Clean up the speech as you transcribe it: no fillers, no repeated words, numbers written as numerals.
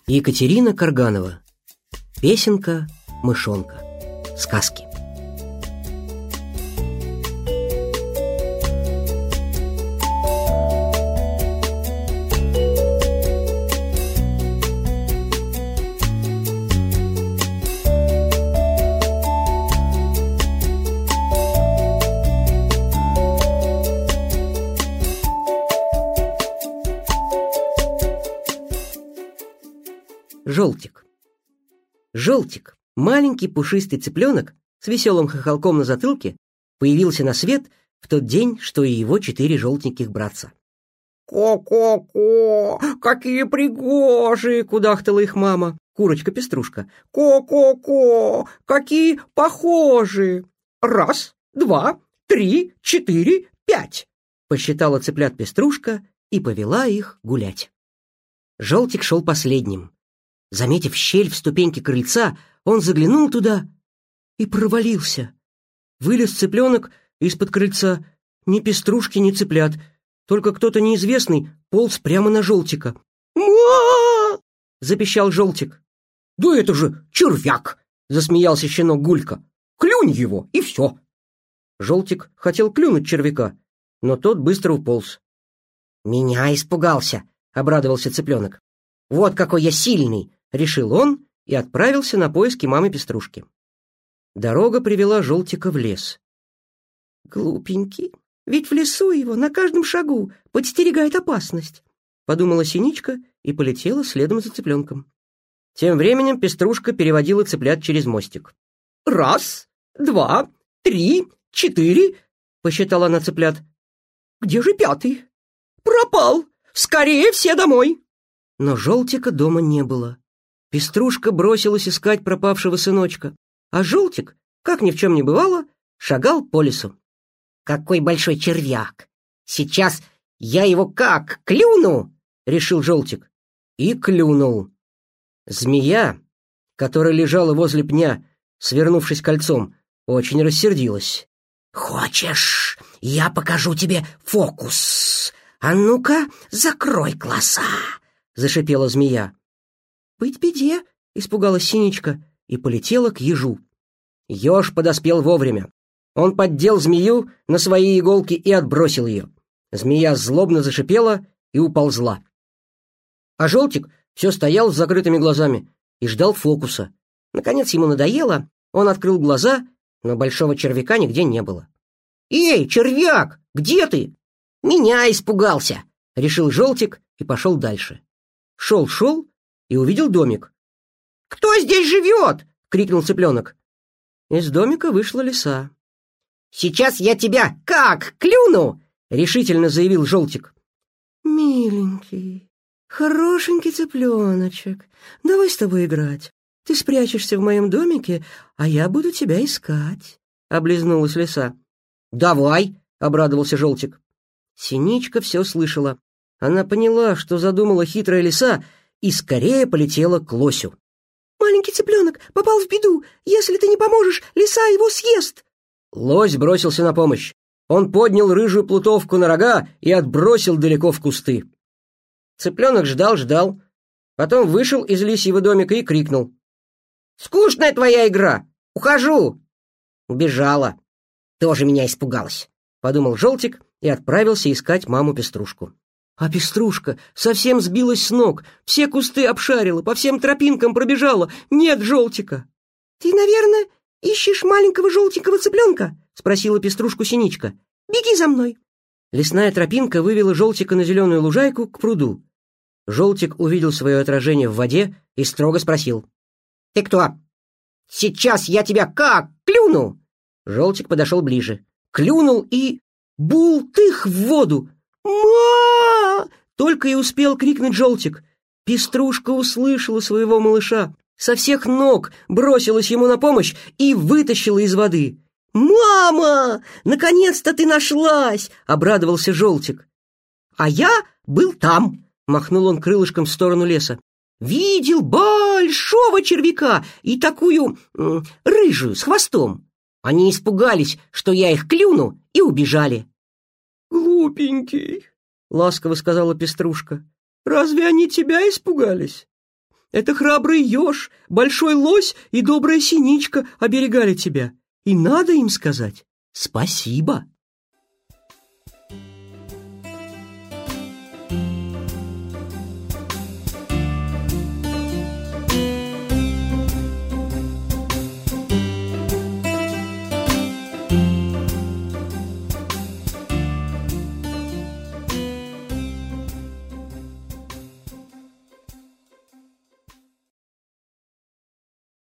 Екатерина Карганова. Песенка мышонка. Сказки. Желтик. Желтик, маленький пушистый цыпленок с веселым хохолком на затылке, появился на свет в тот день, что и его 4 желтеньких братца. «Ко-ко-ко! Какие пригожие!» — кудахтала их мама, курочка-пеструшка. «Ко-ко-ко! Какие похожие! 1, 2, 3, 4, 5!» — посчитала цыплят пеструшка и повела их гулять. Желтик шел последним. Заметив щель в ступеньке крыльца, он заглянул туда и провалился. Вылез цыпленок из-под крыльца. Ни пеструшки, ни цыплят. Только кто-то неизвестный полз прямо на Желтика. «Ма!» — запищал Желтик. «Да это же червяк!» — засмеялся щенок Гулька. «Клюнь его, и все!» Желтик хотел клюнуть червяка, но тот быстро уполз. «Меня испугался!» — обрадовался цыпленок. «Вот какой я сильный!» — решил он и отправился на поиски мамы-пеструшки. Дорога привела Желтика в лес. «Глупенький, ведь в лесу его на каждом шагу подстерегает опасность», — подумала Синичка и полетела следом за цыпленком. Тем временем пеструшка переводила цыплят через мостик. 1, 2, 3, 4, — посчитала она цыплят. «Где же 5-й? Пропал! Скорее все домой!» Но Желтика дома не было. Пеструшка бросилась искать пропавшего сыночка, а Желтик, как ни в чем не бывало, шагал по лесу. «Какой большой червяк! Сейчас я его как клюну!» — решил Желтик. И клюнул. Змея, которая лежала возле пня, свернувшись кольцом, очень рассердилась. «Хочешь, я покажу тебе фокус? А ну-ка, закрой глаза!» — зашипела змея. «Быть беде!» — испугалась Синичка и полетела к ежу. Еж подоспел вовремя. Он поддел змею на свои иголки и отбросил ее. Змея злобно зашипела и уползла. А Желтик все стоял с закрытыми глазами и ждал фокуса. Наконец ему надоело, он открыл глаза, но большого червяка нигде не было. «Эй, червяк, где ты?» «Меня испугался!» — решил Желтик и пошел дальше. Шел и увидел домик. «Кто здесь живет?» — крикнул цыпленок. Из домика вышла лиса. «Сейчас я тебя как клюну!» — решительно заявил Желтик. «Миленький, хорошенький цыпленочек, давай с тобой играть. Ты спрячешься в моем домике, а я буду тебя искать», — облизнулась лиса. «Давай!» — обрадовался Желтик. Синичка все слышала. Она поняла, что задумала хитрая лиса, и скорее полетела к лосю. «Маленький цыпленок попал в беду. Если ты не поможешь, лиса его съест!» Лось бросился на помощь. Он поднял рыжую плутовку на рога и отбросил далеко в кусты. Цыпленок ждал, потом вышел из лисьего домика и крикнул. «Скучная твоя игра! Ухожу!» Убежала. Тоже меня испугалась, подумал Желтик и отправился искать маму-пеструшку. А пеструшка совсем сбилась с ног, все кусты обшарила, по всем тропинкам пробежала. Нет Желтика. «Ты, наверное, ищешь маленького желтенького цыпленка?» — спросила пеструшку Синичка. «Беги за мной». Лесная тропинка вывела Желтика на зеленую лужайку к пруду. Желтик увидел свое отражение в воде и строго спросил. «Ты кто? Сейчас я тебя как клюну!» Желтик подошел ближе. Клюнул и... бултых в воду! «Ма!» — только и успел крикнуть Желтик. Пеструшка услышала своего малыша, со всех ног бросилась ему на помощь и вытащила из воды. «Мама! Наконец-то ты нашлась!» — обрадовался Желтик. «А я был там!» — махнул он крылышком в сторону леса. «Видел большого червяка и такую рыжую с хвостом. Они испугались, что я их клюну, и убежали». «Глупенький», — ласково сказала пеструшка, — «разве они тебя испугались?» Это храбрый еж, большой лось и добрая синичка оберегали тебя. И надо им сказать спасибо.